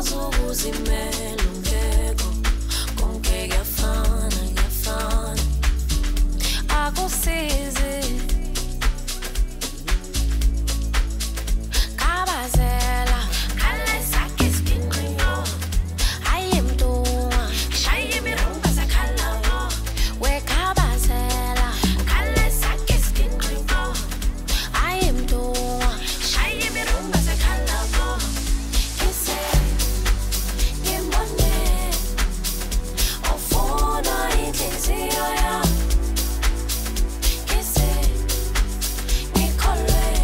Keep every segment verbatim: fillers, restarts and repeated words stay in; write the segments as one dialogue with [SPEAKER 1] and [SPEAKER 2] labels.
[SPEAKER 1] Ngikwazi ukuzimela ungekho konke kuyafana kuyafana akusizi kabazela khalesa kiskinqino ayimntungwa shaye imirunga zakhalavo wekhabazela khalesa kiskinqino ayimntungwa shaye imirunga zakhalavo kise ngimbone ofuna inhliziyo yami kise ngikholwe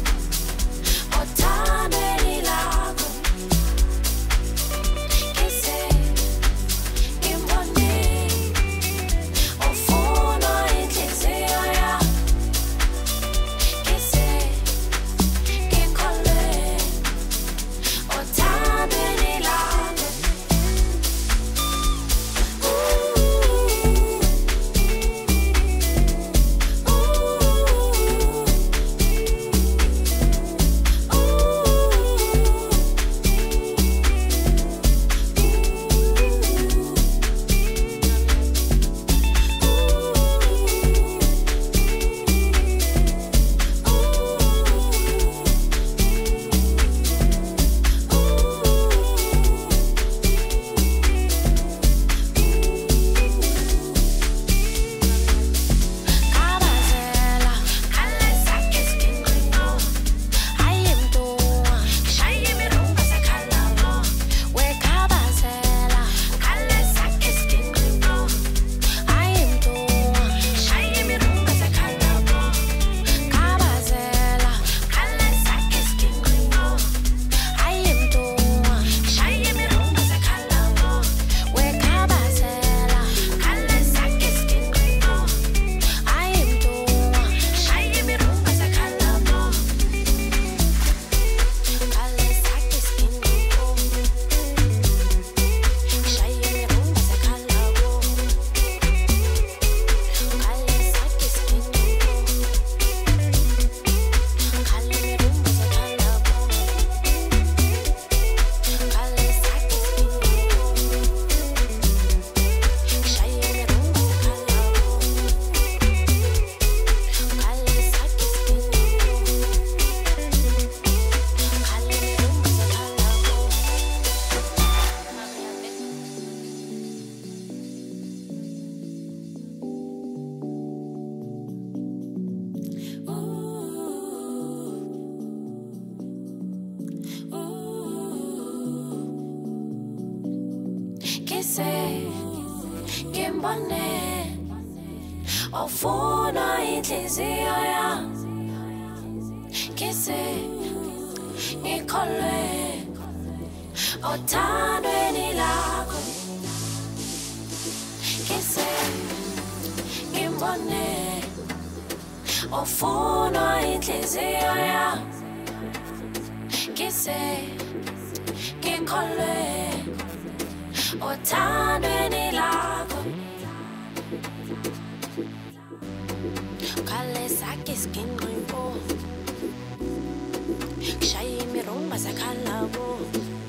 [SPEAKER 1] othandweni lakho kise ngimbone ofuna inhliziyo yami kise ngikholwe othandweni lakho kabazela khalesa kiskinqino ayimntungwa shaye imirunga zakhalavo wekhabazela khalesa kiskinqino ayimntungwa shaye imirunga zakhalavo kabazela khalesa kiskinqino ayimntungwa shaye imirunga zakhalavo wekhabazela khalesa kiskinqino ayimntungwa shaye imirunga zakhalavo khalesa kiskinqino shaye imirunga zakhalavo khalesa kiskinqino khala imirunga zakhalavo khalesa kiskinqino shaye imirunga zakhalavo khalesa kiskinqino khala imirunga kise ngimbone ofuna inhliziyo yami kise ngikholwe othandweni lakho kise ngimbone ofuna inhliziyo yami kise ngikholwe othandweni lakho khalesa kiskinqino shaye imirunga zakhalavo